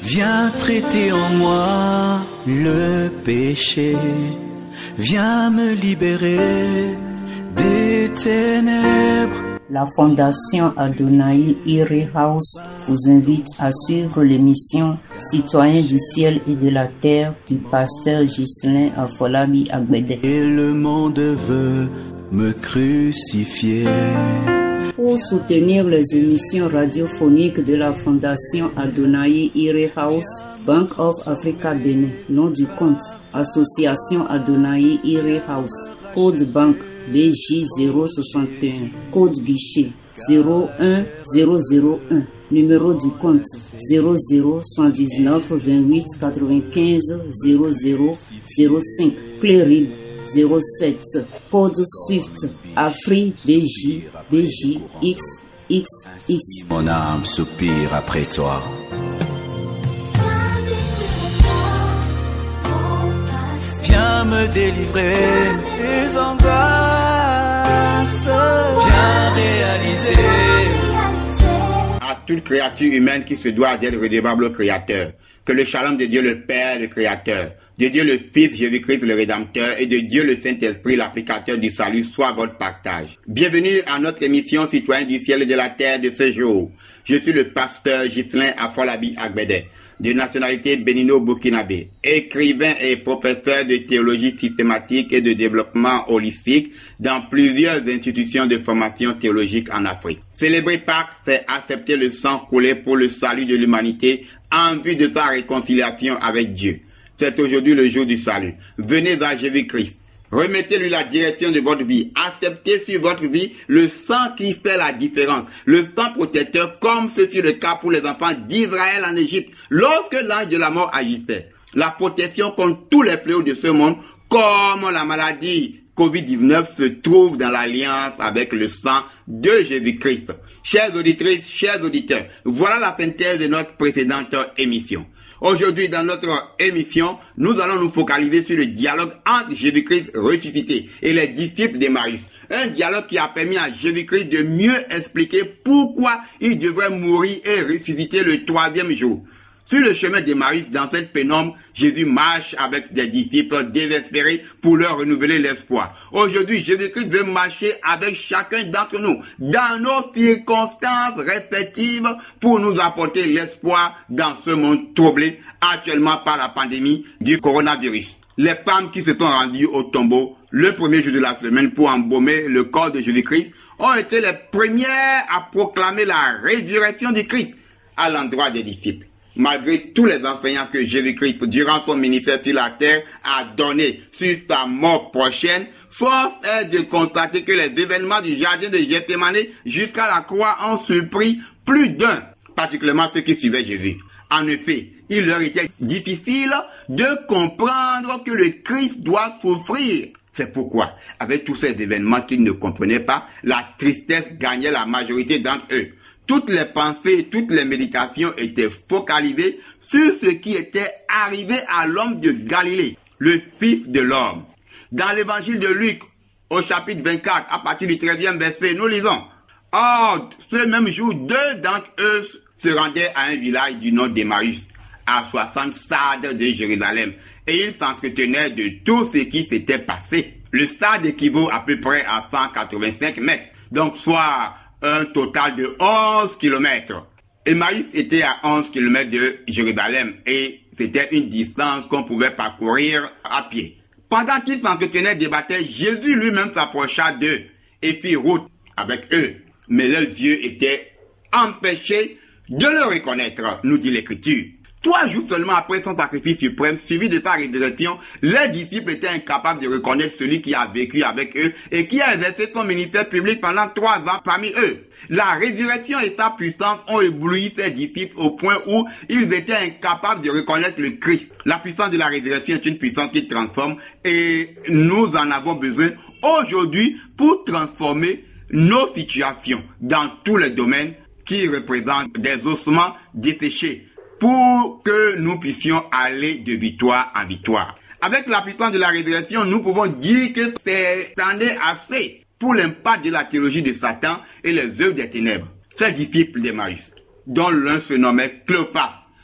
Viens traiter en moi le péché, viens me libérer des ténèbres. La Fondation Adonai Ire House vous invite à suivre l'émission Citoyens du ciel et de la terre du pasteur Ghislain Afolabi Agbede. Et le monde veut me crucifier. Pour soutenir les émissions radiophoniques de la Fondation Adonai Ire House, Bank of Africa Bénin, nom du compte, Association Adonai Ire House, code banque BJ 061, code guichet 01001, numéro du compte 00 28 95 0005, clé 07, code SWIFT, Afri BJ XXX. Mon âme soupire après toi. Viens me délivrer des angoisses. Viens réaliser à toute créature humaine qui se doit d'être redevable au Créateur. Que le shalom de Dieu le Père, le Créateur, de Dieu le Fils Jésus-Christ le Rédempteur et de Dieu le Saint-Esprit l'applicateur du salut soit votre partage. Bienvenue à notre émission Citoyens du ciel et de la terre de ce jour. Je suis le pasteur Ghislain Afolabi Agbede, de nationalité bénino-burkinabé, écrivain et professeur de théologie systématique et de développement holistique dans plusieurs institutions de formation théologique en Afrique. Célébrer Pâques, c'est accepter le sang coulé pour le salut de l'humanité en vue de sa réconciliation avec Dieu. C'est aujourd'hui le jour du salut. Venez à Jésus-Christ. Remettez-lui la direction de votre vie. Acceptez sur votre vie le sang qui fait la différence. Le sang protecteur, comme ce fut le cas pour les enfants d'Israël en Égypte, lorsque l'ange de la mort agissait. La protection contre tous les fléaux de ce monde, comme la maladie Covid-19, se trouve dans l'alliance avec le sang de Jésus-Christ. Chères auditrices, chers auditeurs, voilà la synthèse de notre précédente émission. Aujourd'hui, dans notre émission, nous allons nous focaliser sur le dialogue entre Jésus-Christ ressuscité et les disciples d'Emmaüs. Un dialogue qui a permis à Jésus-Christ de mieux expliquer pourquoi il devrait mourir et ressusciter le troisième jour. Sur le chemin d'Emmaüs, dans cette pénombre, Jésus marche avec des disciples désespérés pour leur renouveler l'espoir. Aujourd'hui, Jésus-Christ veut marcher avec chacun d'entre nous dans nos circonstances respectives pour nous apporter l'espoir dans ce monde troublé actuellement par la pandémie du coronavirus. Les femmes qui se sont rendues au tombeau le premier jour de la semaine pour embaumer le corps de Jésus-Christ ont été les premières à proclamer la résurrection du Christ à l'endroit des disciples. Malgré tous les enseignements que Jésus-Christ, durant son ministère sur la terre, a donné sur sa mort prochaine, force est de constater que les événements du jardin de Gethsémani jusqu'à la croix ont surpris plus d'un, particulièrement ceux qui suivaient Jésus. En effet, il leur était difficile de comprendre que le Christ doit souffrir. C'est pourquoi, avec tous ces événements qu'ils ne comprenaient pas, la tristesse gagnait la majorité d'entre eux. Toutes les pensées, toutes les méditations étaient focalisées sur ce qui était arrivé à l'homme de Galilée, le Fils de l'homme. Dans l'évangile de Luc, au chapitre 24, à partir du 13e verset, nous lisons « Or, ce même jour, deux d'entre eux se rendaient à un village du nom d'Emmaüs, à 60 stades de Jérusalem, et ils s'entretenaient de tout ce qui s'était passé. Le stade équivaut à peu près à 185 mètres, donc soit un total de 11 km. Emmaüs était à 11 km de Jérusalem et c'était une distance qu'on pouvait parcourir à pied. Pendant qu'ils s'entretenaient, débattaient, Jésus lui-même s'approcha d'eux et fit route avec eux. Mais leurs yeux étaient empêchés de le reconnaître, nous dit l'Écriture. 3 jours seulement après son sacrifice suprême, suivi de sa résurrection, les disciples étaient incapables de reconnaître celui qui a vécu avec eux et qui a exercé son ministère public pendant 3 ans parmi eux. La résurrection et sa puissance ont ébloui ses disciples au point où ils étaient incapables de reconnaître le Christ. La puissance de la résurrection est une puissance qui transforme et nous en avons besoin aujourd'hui pour transformer nos situations dans tous les domaines qui représentent des ossements desséchés, pour que nous puissions aller de victoire en victoire. Avec la puissance de la résurrection, nous pouvons dire que c'est assez pour l'impact de la théologie de Satan et les œuvres des ténèbres. Ces disciples d'Emmaüs, dont l'un se nommait Cléopas,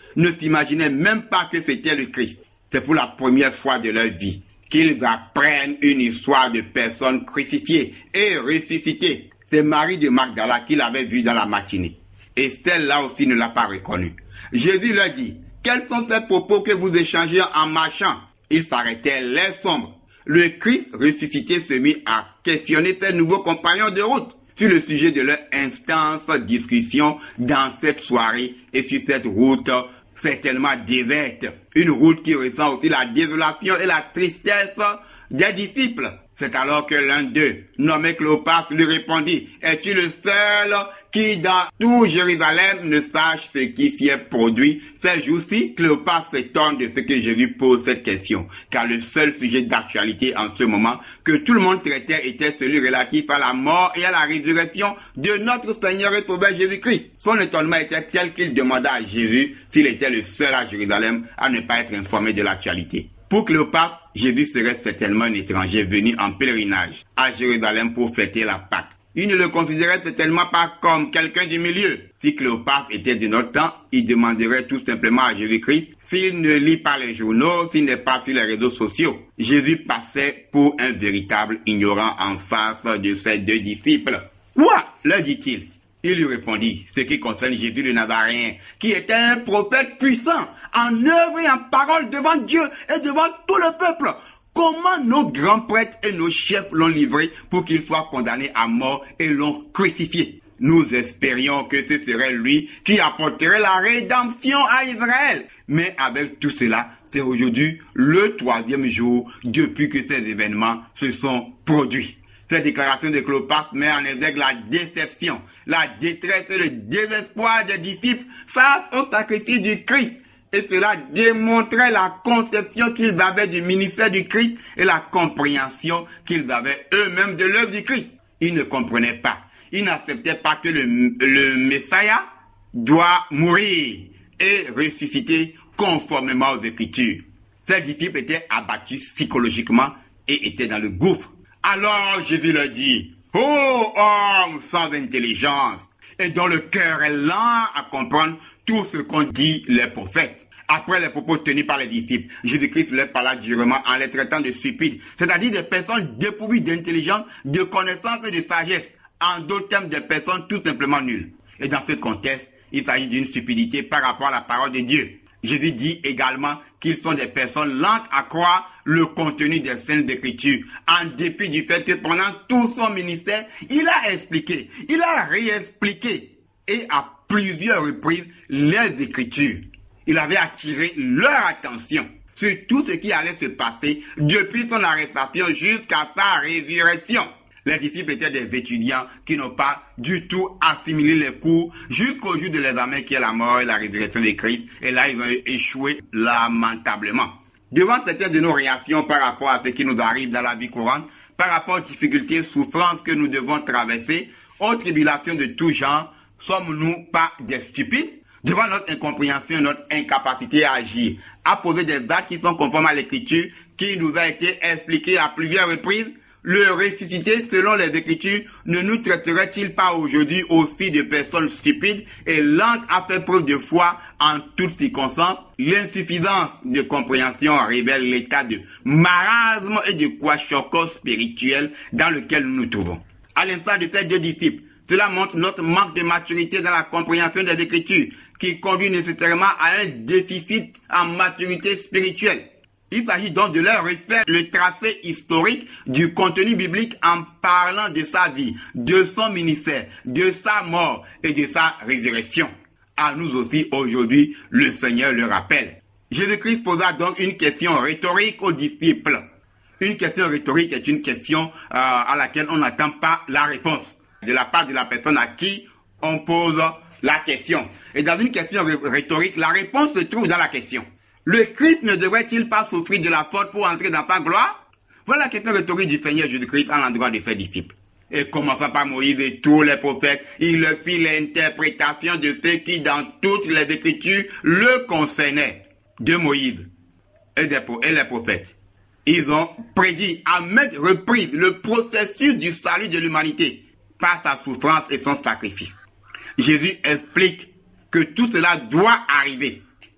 ne s'imaginaient même pas que c'était le Christ. C'est pour la première fois de leur vie qu'ils apprennent une histoire de personnes crucifiées et ressuscitées. C'est Marie de Magdala qui l'avait vu dans la matinée. Et celle-là aussi ne l'a pas reconnu. Jésus leur dit, quels sont ces propos que vous échangez en marchant? Ils s'arrêtaient l'air sombre. Le Christ ressuscité se mit à questionner ses nouveaux compagnons de route sur le sujet de leur intense discussion dans cette soirée et sur cette route certainement déserte. Une route qui ressent aussi la désolation et la tristesse des disciples. C'est alors que l'un d'eux, nommé Cléopas, lui répondit, es-tu le seul qui dans tout Jérusalem ne sache ce qui s'y est produit? Ces jours-ci, Cléopas s'étonne de ce que Jésus pose cette question, car le seul sujet d'actualité en ce moment que tout le monde traitait était celui relatif à la mort et à la résurrection de notre Seigneur et Sauveur Jésus-Christ. Son étonnement était tel qu'il demanda à Jésus s'il était le seul à Jérusalem à ne pas être informé de l'actualité. Pour Cléopas, Jésus serait certainement un étranger venu en pèlerinage à Jérusalem pour fêter la Pâque. Il ne le considérait certainement pas comme quelqu'un du milieu. Si Cléopas était de notre temps, il demanderait tout simplement à Jésus-Christ s'il ne lit pas les journaux, s'il n'est pas sur les réseaux sociaux. Jésus passait pour un véritable ignorant en face de ses deux disciples. Quoi? Leur dit-il. Il lui répondit, ce qui concerne Jésus le Nazaréen, qui était un prophète puissant, en œuvre et en parole devant Dieu et devant tout le peuple. Comment nos grands prêtres et nos chefs l'ont livré pour qu'il soit condamné à mort et l'ont crucifié? Nous espérions que ce serait lui qui apporterait la rédemption à Israël. Mais avec tout cela, c'est aujourd'hui le 3e jour depuis que ces événements se sont produits. Cette déclaration de Cléopas met en exergue la déception, la détresse et le désespoir des disciples face au sacrifice du Christ. Et cela démontrait la conception qu'ils avaient du ministère du Christ et la compréhension qu'ils avaient eux-mêmes de l'œuvre du Christ. Ils ne comprenaient pas, ils n'acceptaient pas que le Messie doit mourir et ressusciter conformément aux Écritures. Ces disciples étaient abattus psychologiquement et étaient dans le gouffre. Alors Jésus leur dit, « Ô homme sans intelligence, et dont le cœur est lent à comprendre tout ce qu'ont dit les prophètes. » Après les propos tenus par les disciples, Jésus-Christ leur parla durement en les traitant de stupides, c'est-à-dire des personnes dépourvues d'intelligence, de connaissance et de sagesse. En d'autres termes, des personnes tout simplement nulles. Et dans ce contexte, il s'agit d'une stupidité par rapport à la parole de Dieu. Jésus dit également qu'ils sont des personnes lentes à croire le contenu des Saintes Écritures, en dépit du fait que pendant tout son ministère, il a expliqué, il a réexpliqué, et à plusieurs reprises, les Écritures. Il avait attiré leur attention sur tout ce qui allait se passer depuis son arrestation jusqu'à sa résurrection. Les disciples étaient des étudiants qui n'ont pas du tout assimilé les cours jusqu'au jour de l'examen qui est la mort et la résurrection de Christ. Et là, ils ont échoué lamentablement. Devant certaines de nos réactions par rapport à ce qui nous arrive dans la vie courante, par rapport aux difficultés, souffrances que nous devons traverser, aux tribulations de tout genre, sommes-nous pas des stupides? Devant notre incompréhension, notre incapacité à agir, à poser des actes qui sont conformes à l'écriture, qui nous a été expliquée à plusieurs reprises, le ressuscité selon les Écritures ne nous traiterait-il pas aujourd'hui aussi de personnes stupides et lentes à faire preuve de foi en toutes circonstances? L'insuffisance de compréhension révèle l'état de marasme et de kwashiorkor spirituel dans lequel nous nous trouvons. À l'instar de ces deux disciples, cela montre notre manque de maturité dans la compréhension des Écritures qui conduit nécessairement à un déficit en maturité spirituelle. Il s'agit donc de leur refaire le tracé historique du contenu biblique en parlant de sa vie, de son ministère, de sa mort et de sa résurrection. À nous aussi aujourd'hui, le Seigneur le rappelle. Jésus-Christ posa donc une question rhétorique aux disciples. Une question rhétorique est une question à laquelle on n'attend pas la réponse de la part de la personne à qui on pose la question. Et dans une question rhétorique, la réponse se trouve dans la question. Le Christ ne devrait-il pas souffrir de la faute pour entrer dans sa gloire? Voilà la question rhétorique du Seigneur Jésus-Christ à l'endroit de ses disciples. Et commençant par Moïse et tous les prophètes, il leur fit l'interprétation de ce qui dans toutes les Écritures le concernaient. De Moïse et les prophètes. Ils ont prédit à maintes reprises le processus du salut de l'humanité par sa souffrance et son sacrifice. Jésus explique que tout cela doit arriver.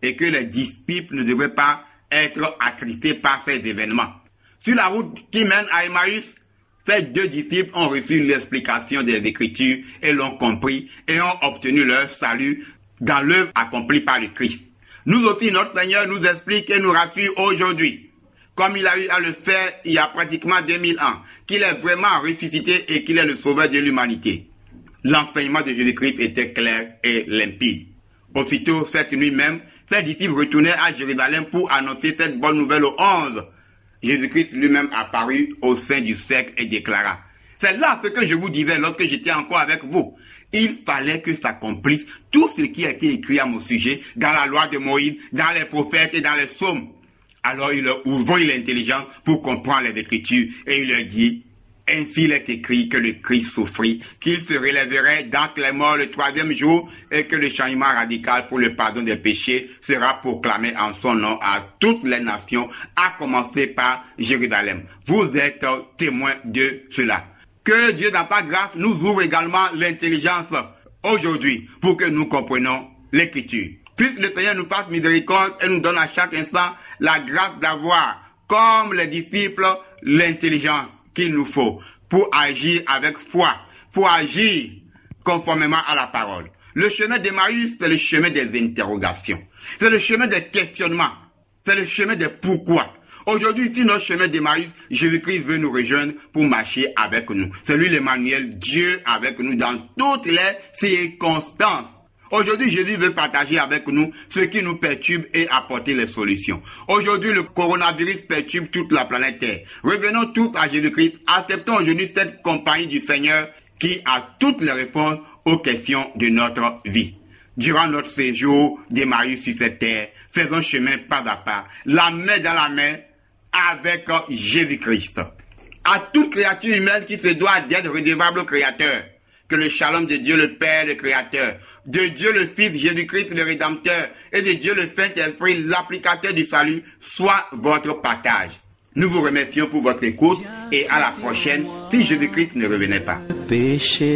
et que les disciples ne devraient pas être attristés par ces événements. Sur la route qui mène à Emmaüs, ces deux disciples ont reçu l'explication des Écritures et l'ont compris et ont obtenu leur salut dans l'œuvre accomplie par le Christ. Nous aussi, notre Seigneur nous explique et nous rassure aujourd'hui, comme il a eu à le faire il y a pratiquement 2000 ans, qu'il est vraiment ressuscité et qu'il est le sauveur de l'humanité. L'enseignement de Jésus-Christ était clair et limpide. Aussitôt, cette nuit même, ses disciples retournaient à Jérusalem pour annoncer cette bonne nouvelle aux 11. Jésus-Christ lui-même apparut au sein du cercle et déclara: c'est là ce que je vous disais lorsque j'étais encore avec vous. Il fallait que s'accomplisse tout ce qui a été écrit à mon sujet dans la loi de Moïse, dans les prophètes et dans les psaumes. Alors il leur ouvrit l'intelligence pour comprendre les Écritures et il leur dit: ainsi il est écrit que le Christ souffrit, qu'il se relèverait d'entre les morts le 3e jour et que le changement radical pour le pardon des péchés sera proclamé en son nom à toutes les nations, à commencer par Jérusalem. Vous êtes témoins de cela. Que Dieu dans sa grâce nous ouvre également l'intelligence aujourd'hui pour que nous comprenions l'Écriture. Puisse le Seigneur nous fasse miséricorde et nous donne à chaque instant la grâce d'avoir, comme les disciples, l'intelligence qu'il nous faut pour agir avec foi, pour agir conformément à la parole. Le chemin d'Emmaüs, c'est le chemin des interrogations. C'est le chemin des questionnements. C'est le chemin des pourquoi. Aujourd'hui, ici, notre chemin d'Emmaüs, Jésus-Christ veut nous rejoindre pour marcher avec nous. C'est lui l'Emmanuel, Dieu avec nous dans toutes les circonstances. Aujourd'hui, Jésus veut partager avec nous ce qui nous perturbe et apporter les solutions. Aujourd'hui, le coronavirus perturbe toute la planète Terre. Revenons tous à Jésus-Christ. Acceptons aujourd'hui cette compagnie du Seigneur qui a toutes les réponses aux questions de notre vie. Durant notre séjour d'Emmaüs sur cette terre, faisons chemin pas à pas, la main dans la main avec Jésus-Christ. À toute créature humaine qui se doit d'être redevable au Créateur, que le shalom de Dieu le Père, le Créateur, de Dieu le Fils, Jésus-Christ le Rédempteur, et de Dieu le Saint-Esprit, l'applicateur du salut, soit votre partage. Nous vous remercions pour votre écoute et à la prochaine si Jésus-Christ ne revenait pas. Péché,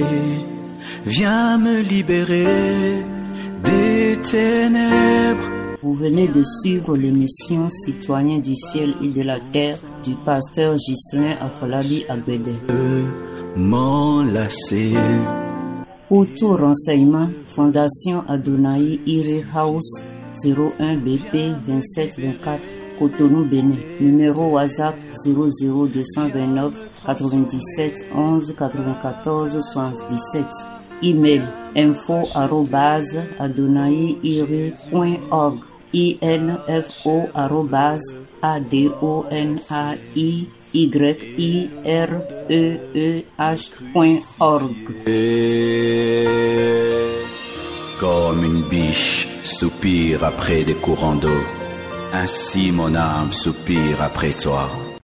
viens me libérer des ténèbres. Vous venez de suivre l'émission Citoyens du ciel et de la terre du pasteur Ghislain Afolabi Agbede. M'enlacer. Pour tout renseignement, Fondation Adonai Ire House 01 BP 2724 Cotonou Bénin. Numéro WhatsApp 00229 97 11 94 77. Email info@adonaiire.org info@adonaireeh.org. Comme une biche soupire après des courants d'eau, ainsi mon âme soupire après toi.